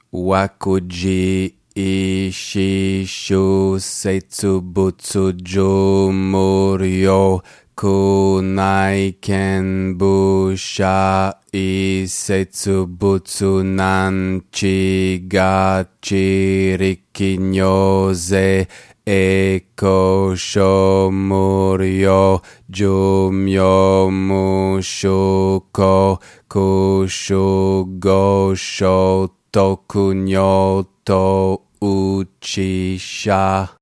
wakuji ishi shu setsu butsu ju muryo kunai ken busha isetsu butsu nanchi gachi rikinyoze eko sho muryo jumyo mushuko kushu gosho tokunyo to uchisha